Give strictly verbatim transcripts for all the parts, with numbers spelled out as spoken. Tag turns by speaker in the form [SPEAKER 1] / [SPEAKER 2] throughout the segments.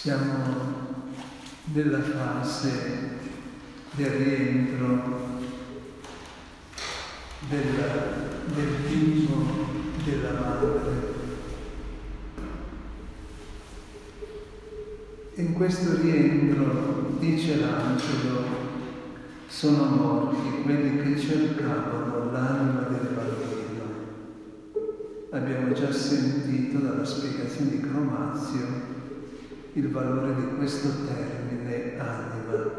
[SPEAKER 1] Siamo nella fase del rientro della, del bimbo della madre. In questo rientro, dice l'angelo, sono morti quelli che cercavano l'anima del bambino. Abbiamo già sentito dalla spiegazione di Chromazio il valore di questo termine anima.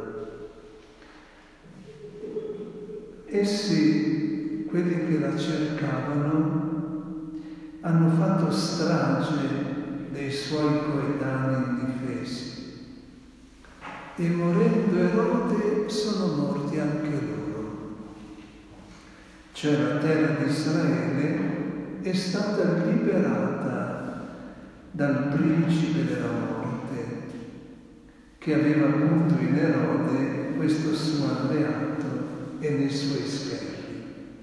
[SPEAKER 1] Essi, quelli che la cercavano, hanno fatto strage dei suoi coetanei indifesi e morendo Erode sono morti anche loro. Cioè la terra di Israele è stata liberata dal principe della morte, che aveva avuto in Erode questo suo alleato e nei suoi schermi.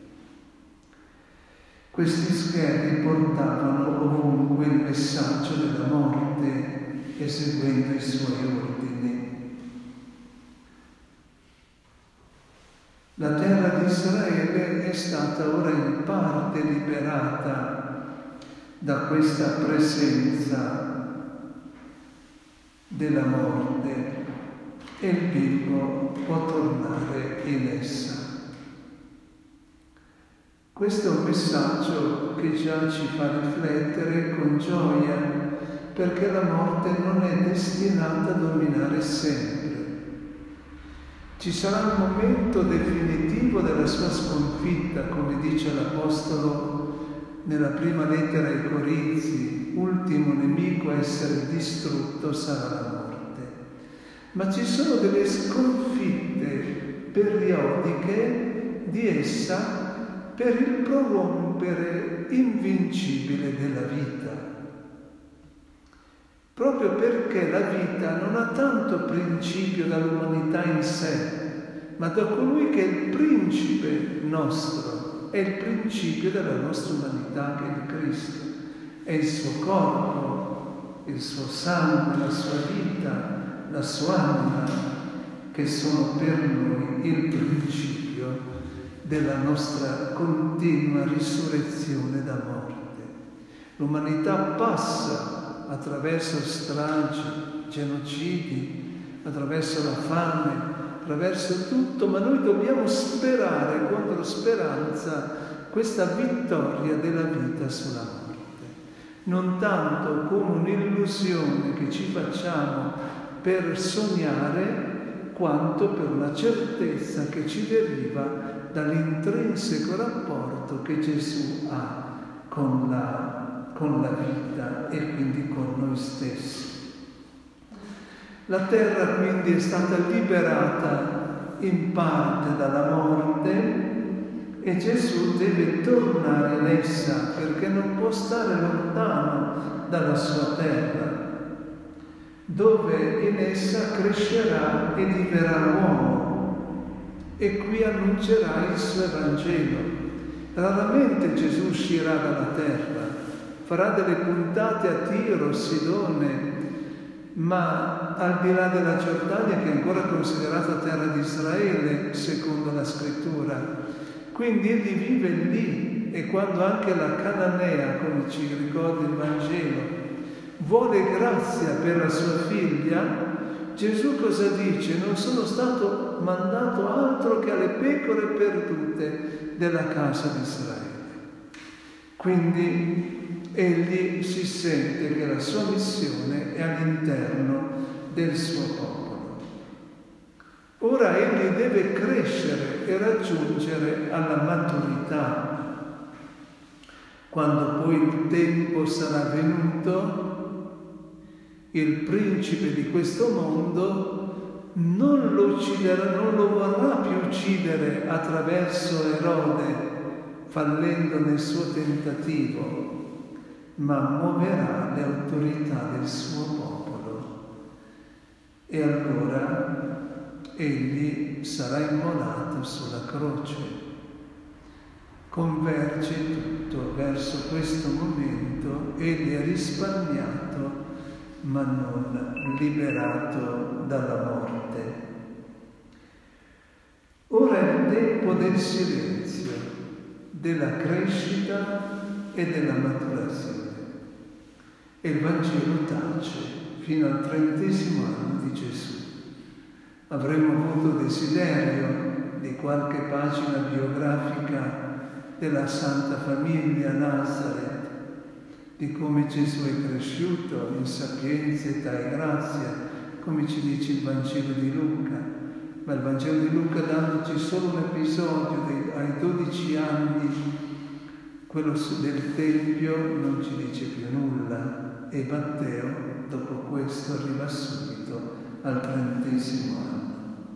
[SPEAKER 1] Questi schermi portavano ovunque il messaggio della morte, eseguendo i suoi ordini. La terra di Israele è stata ora in parte liberata da questa presenza della morte e il bimbo può tornare in essa. Questo è un messaggio che già ci fa riflettere con gioia, perché la morte non è destinata a dominare sempre. Ci sarà un momento definitivo della sua sconfitta, come dice l'Apostolo nella prima lettera ai Corinzi: ultimo nemico a essere distrutto sarà la morte. Ma ci sono delle sconfitte periodiche di essa per il prorompere invincibile della vita. Proprio perché la vita non ha tanto principio dall'umanità in sé, ma da colui che è il principe nostro, è il principio della nostra umanità, che è il Cristo. È il suo corpo, il suo sangue, la sua vita, la sua anima, che sono per noi il principio della nostra continua risurrezione da morte. L'umanità passa attraverso stragi, genocidi, attraverso la fame, attraverso tutto, ma noi dobbiamo sperare contro speranza questa vittoria della vita sulla morte. Non tanto come un'illusione che ci facciamo per sognare, quanto per una certezza che ci deriva dall'intrinseco rapporto che Gesù ha con la, con la vita e quindi con noi stessi. La terra quindi è stata liberata in parte dalla morte e Gesù deve tornare in essa, perché non può stare lontano dalla sua terra, dove in essa crescerà e diverrà uomo e qui annuncerà il suo Evangelo. Raramente Gesù uscirà dalla terra, farà delle puntate a Tiro, Sidone, ma al di là della Giordania, che è ancora considerata terra di Israele secondo la Scrittura. Quindi egli vive lì, e quando anche la Cananea, come ci ricorda il Vangelo, vuole grazia per la sua figlia, Gesù cosa dice? Non sono stato mandato altro che alle pecore perdute della casa di Israele. Quindi egli si sente che la sua missione è all'interno del suo popolo. Ora egli deve crescere e raggiungere alla maturità. Quando poi il tempo sarà venuto, il principe di questo mondo non lo ucciderà, non lo vorrà più uccidere attraverso Erode, fallendo nel suo tentativo, ma muoverà le autorità del suo popolo. E allora egli sarà immolato sulla croce. Converge tutto verso questo momento, egli ha risparmiato ma non liberato dalla morte. Ora è il tempo del silenzio, della crescita e della maturazione. E il Vangelo tace fino al trentesimo anno di Gesù. Avremmo avuto desiderio di qualche pagina biografica della Santa Famiglia Nazareth, di come Gesù è cresciuto in sapienza, età e grazia, come ci dice il Vangelo di Luca. Ma il Vangelo di Luca, dandoci solo un episodio dei, ai dodici anni, quello del Tempio, non ci dice più nulla. E Matteo, dopo questo, arriva subito al trentesimo anno.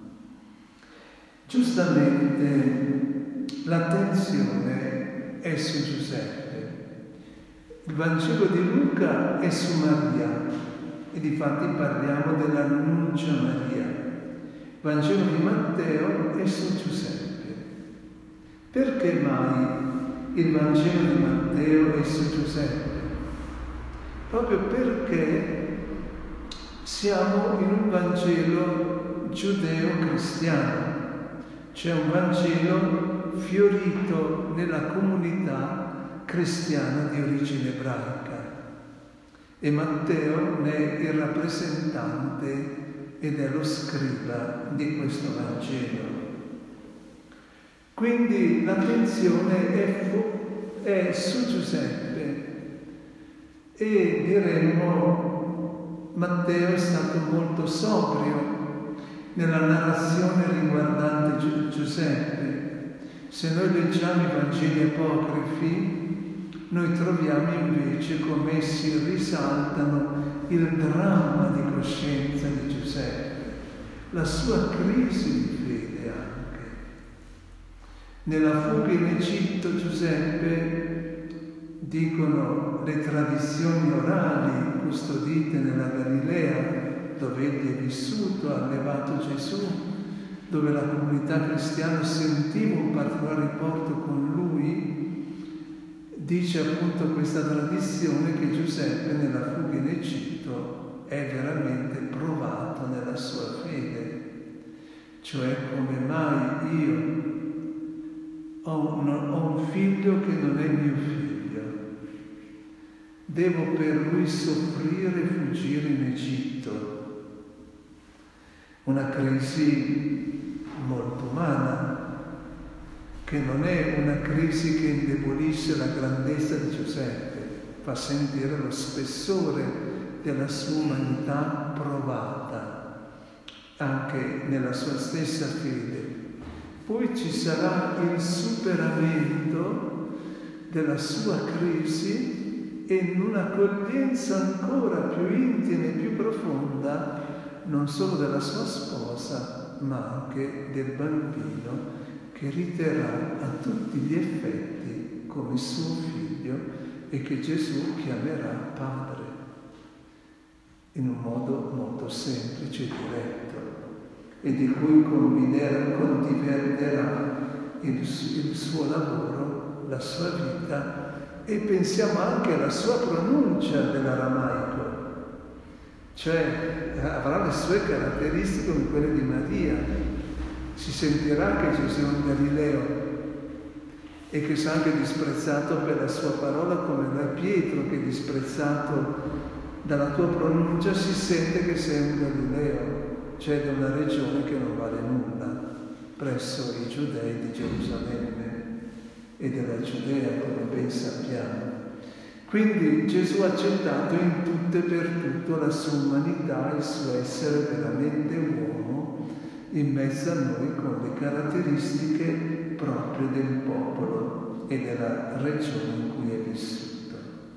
[SPEAKER 1] Giustamente l'attenzione è su Giuseppe. Il Vangelo di Luca è su Maria e difatti parliamo dell'annuncio a Maria. Il Vangelo di Matteo è su Giuseppe. Perché mai il Vangelo di Matteo è su Giuseppe? Proprio perché siamo in un Vangelo giudeo-cristiano. C'è un Vangelo fiorito nella comunità cristiana di origine ebraica e Matteo ne è il rappresentante ed è lo scriba di questo Vangelo. Quindi l'attenzione è, fu- è su Giuseppe e diremmo Matteo è stato molto sobrio nella narrazione riguardante Gi- Giuseppe. Se noi leggiamo i Vangeli apocrifi, noi troviamo invece come essi risaltano il dramma di coscienza di Giuseppe, la sua crisi di fede anche. Nella fuga in Egitto Giuseppe, dicono le tradizioni orali custodite nella Galilea, dove egli è vissuto, ha allevato Gesù, dove la comunità cristiana sentiva un particolare rapporto con lui, dice appunto questa tradizione che Giuseppe nella fuga in Egitto è veramente provato nella sua fede. Cioè, come mai io ho un, ho un figlio che non è mio figlio? Devo per lui soffrire e fuggire in Egitto. Una crisi molto umana, che non è una crisi che indebolisce la grandezza di Giuseppe, fa sentire lo spessore della sua umanità provata, anche nella sua stessa fede. Poi ci sarà il superamento della sua crisi e in un'accoglienza ancora più intima e più profonda, non solo della sua sposa, ma anche del bambino che riterrà a tutti gli effetti come suo figlio e che Gesù chiamerà padre, in un modo molto semplice e diretto, e di cui condividerà il, il suo lavoro, la sua vita, e pensiamo anche alla sua pronuncia dell'aramaico, cioè avrà le sue caratteristiche come quelle di Maria. Si sentirà che Gesù è un Galileo e che sarà anche disprezzato per la sua parola, come da Pietro che è disprezzato dalla tua pronuncia, si sente che sei un Galileo, cioè da una regione che non vale nulla, presso i giudei di Gerusalemme e della Giudea, come ben sappiamo. Quindi Gesù ha accettato in tutto e per tutto la sua umanità, il suo essere veramente uomo, in mezzo a noi con le caratteristiche proprie del popolo e della regione in cui è vissuto.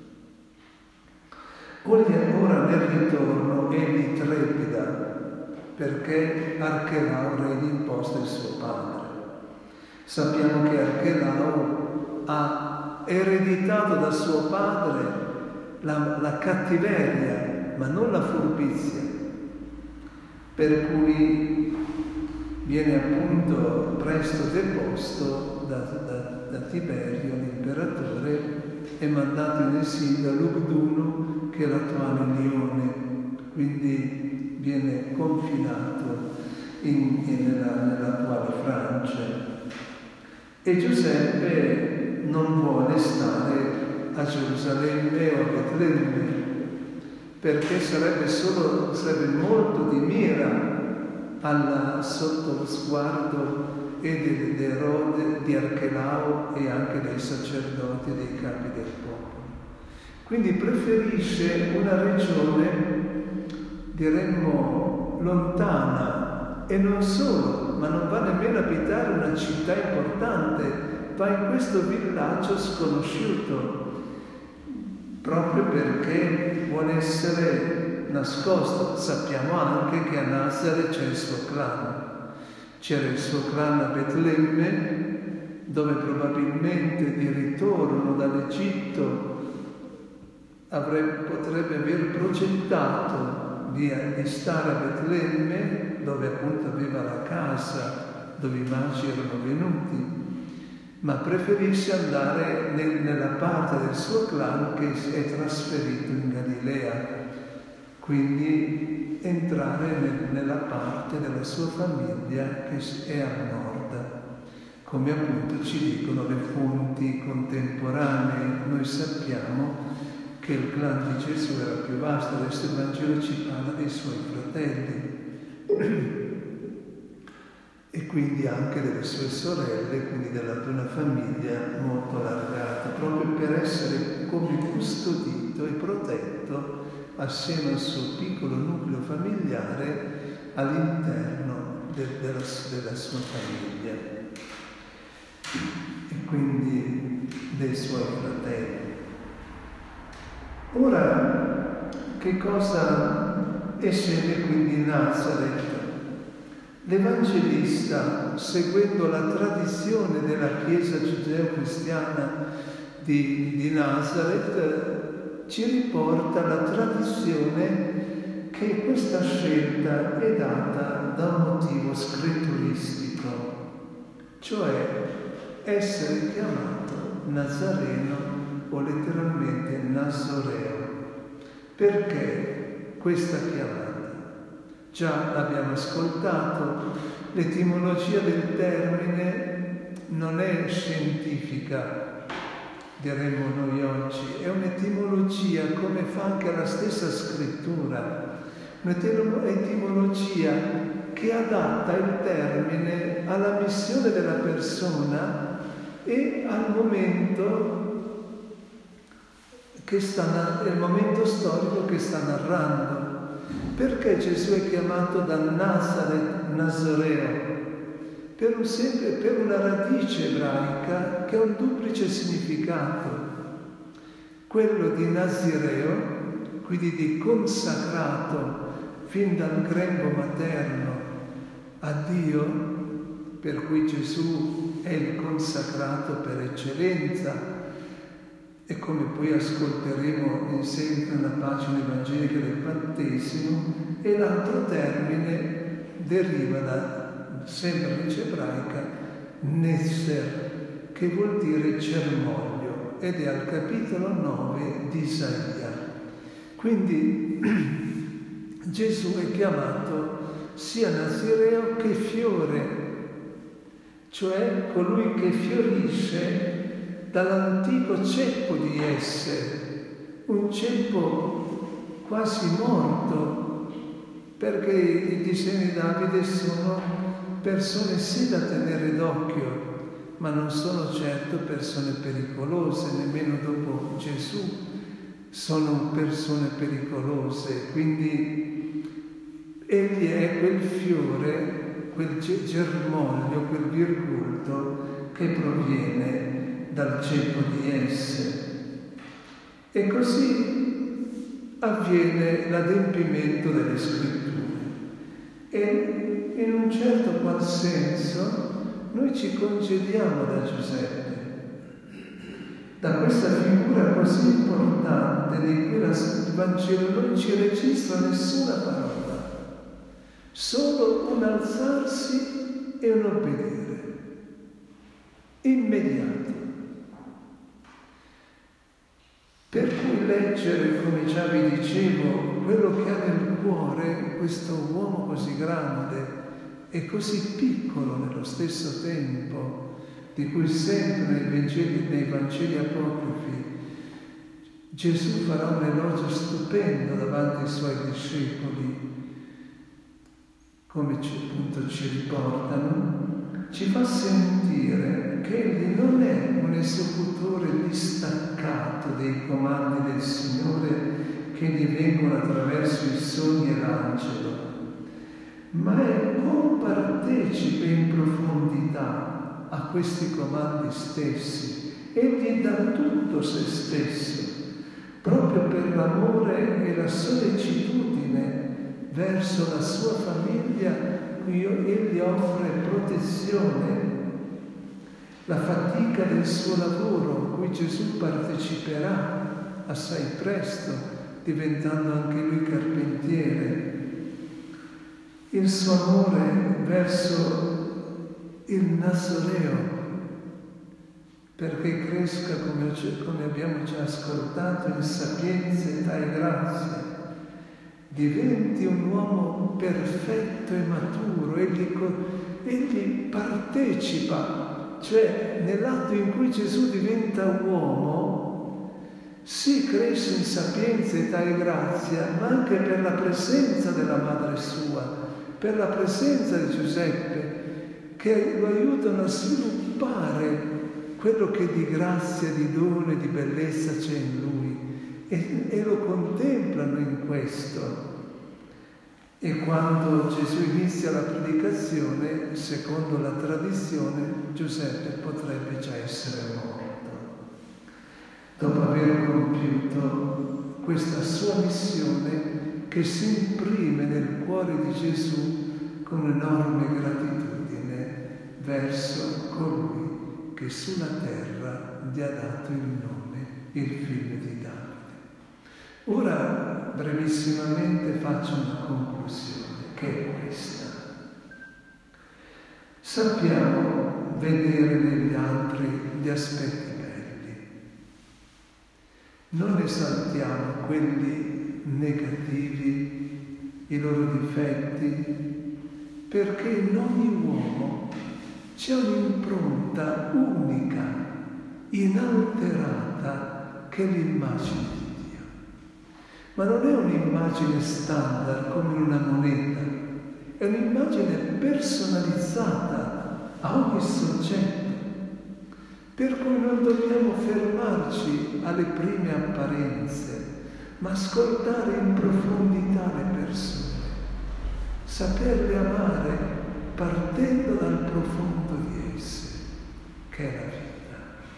[SPEAKER 1] Ora nel ritorno egli trepida perché Archelao re gli imposta il suo padre. Sappiamo che Archelao ha ereditato da suo padre la, la cattiveria, ma non la furbizia, per cui viene appunto presto deposto da, da, da Tiberio, l'imperatore, e mandato in esilio a Lugduno, che è l'attuale Lione, quindi viene confinato in, in, nella, nell'attuale Francia. E Giuseppe non vuole stare a Gerusalemme o a Betlemme, perché sarebbe solo, sarebbe molto di mira alla, sotto lo sguardo e di Erode, di Archelao e anche dei sacerdoti e dei capi del popolo. Quindi preferisce una regione, diremmo, lontana, e non solo, ma non va nemmeno a abitare una città importante, va in questo villaggio sconosciuto, proprio perché vuole essere nascosto. Sappiamo anche che a Nazareth c'è il suo clan. C'era il suo clan a Betlemme, dove probabilmente di ritorno dall'Egitto avrebbe, potrebbe aver progettato di, di stare a Betlemme, dove appunto aveva la casa dove i magi erano venuti, ma preferisce andare nel, nella parte del suo clan che è trasferito in Galilea, quindi entrare nel, nella parte della sua famiglia che è a nord, come appunto ci dicono le fonti contemporanee. Noi sappiamo che il clan di Gesù era più vasto, adesso il Vangelo ci parla dei suoi fratelli e quindi anche delle sue sorelle, quindi della di una famiglia molto allargata, proprio per essere come custodito e protetto assieme al suo piccolo nucleo familiare all'interno de, della, della sua famiglia e quindi dei suoi fratelli. Ora, che cosa è scende quindi in Nazareth? L'Evangelista, seguendo la tradizione della Chiesa giudeo-cristiana di, di Nazareth, ci riporta la tradizione che questa scelta è data da un motivo scritturistico, cioè essere chiamato Nazareno o letteralmente Nazoreo. Perché questa chiamata? Già l'abbiamo ascoltato, l'etimologia del termine non è scientifica, diremmo noi oggi, è un'etimologia come fa anche la stessa scrittura, un'etimologia che adatta il termine alla missione della persona e al momento che sta, il momento storico che sta narrando. Perché Gesù è chiamato da Nazareth Nazoreo? Per, un sempre, per una radice ebraica che ha un duplice significato. Quello di Nazireo, quindi di consacrato fin dal grembo materno a Dio, per cui Gesù è il consacrato per eccellenza. E come poi ascolteremo in seguito nella pagina evangelica del battesimo, e l'altro termine deriva da, sempre radice ebraica, Nesser, che vuol dire germoglio, ed è al capitolo nove di Isaia. Quindi Gesù è chiamato sia Nazireo che fiore, cioè colui che fiorisce dall'antico ceppo di essere, un ceppo quasi morto, perché i disegni di Davide sono persone sì da tenere d'occhio, ma non sono certo persone pericolose, nemmeno dopo Gesù sono persone pericolose, quindi egli è quel fiore, quel germoglio, quel virgulto che proviene dal ceppo di esse. E così avviene l'adempimento delle scritture. E in un certo qual senso noi ci congediamo da Giuseppe, da questa figura così importante di cui il Vangelo non ci registra nessuna parola, solo un alzarsi e un obbedire immediato. Per cui leggere, come già vi dicevo, quello che ha nel cuore questo uomo così grande e così piccolo nello stesso tempo, di cui sempre nei Vangeli, nei Vangeli apocrifi Gesù farà un elogio stupendo davanti ai suoi discepoli, come ci, appunto ci riportano, ci fa sentire che egli non è un esecutore distaccato dei comandi del Signore che gli vengono attraverso i sogni e l'angelo, ma è compartecipe in profondità a questi comandi stessi. Egli dà tutto se stesso, proprio per l'amore e la sollecitudine verso la sua famiglia, cui egli offre protezione, la fatica del suo lavoro, a cui Gesù parteciperà assai presto, diventando anche lui carpentiere, il suo amore verso il Nazareo, perché cresca, come, come abbiamo già ascoltato, in sapienza, età e grazia, diventi un uomo perfetto e maturo. Egli, egli partecipa, cioè nell'atto in cui Gesù diventa uomo, si cresce in sapienza, età e grazia, ma anche per la presenza della madre sua, per la presenza di Giuseppe, che lo aiutano a sviluppare quello che di grazia, di dono e di bellezza c'è in lui, e, e lo contemplano in questo. E quando Gesù inizia la predicazione, secondo la tradizione, Giuseppe potrebbe già essere morto, dopo aver compiuto questa sua missione che si imprime nel cuore di Gesù con enorme gratitudine verso colui che sulla terra gli ha dato il nome, il figlio di Davide. Ora brevissimamente faccio una conclusione, che è questa. Sappiamo vedere negli altri gli aspetti belli, non esaltiamo quelli negativi, i loro difetti, perché in ogni uomo c'è un'impronta unica, inalterata, che è l'immagine di Dio. Ma non è un'immagine standard come in una moneta, è un'immagine personalizzata a ogni soggetto, per cui non dobbiamo fermarci alle prime apparenze, ma ascoltare in profondità le persone, saperle amare partendo dal profondo di esse, che è la vita.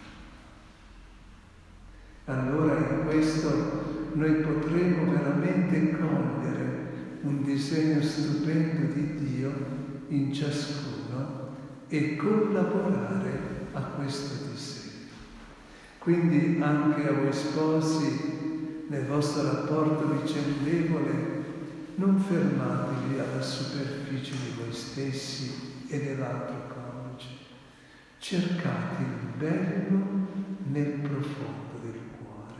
[SPEAKER 1] Allora in questo noi potremo veramente cogliere un disegno stupendo di Dio in ciascuno e collaborare a questo disegno. Quindi anche a voi sposi, nel vostro rapporto vicendevole, non fermatevi alla superficie di voi stessi e dell'altro coniuge. Cercate il bello nel profondo del cuore.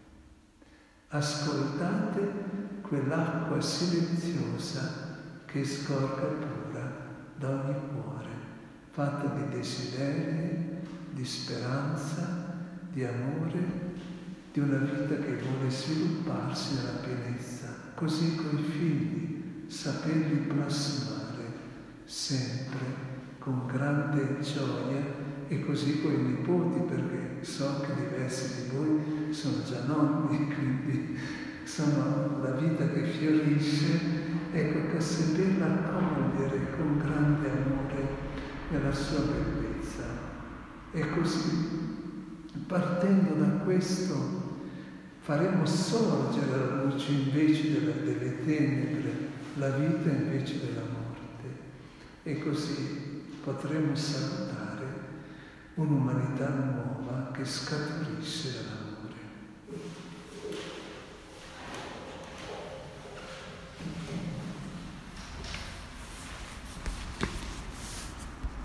[SPEAKER 1] Ascoltate quell'acqua silenziosa che scorga pura da ogni cuore, fatta di desiderio, di speranza, di amore, di una vita che vuole svilupparsi nella pienezza. Così coi figli, saperli plasmare sempre con grande gioia, e così coi nipoti, perché so che diversi di voi sono già nonni, quindi sono la vita che fiorisce, ecco, che saperla accogliere con grande amore nella sua bellezza. E così, partendo da questo, faremo sorgere la luce invece della, delle tenebre, la vita invece della morte. E così potremo salutare un'umanità nuova che scaturisce dalla morte.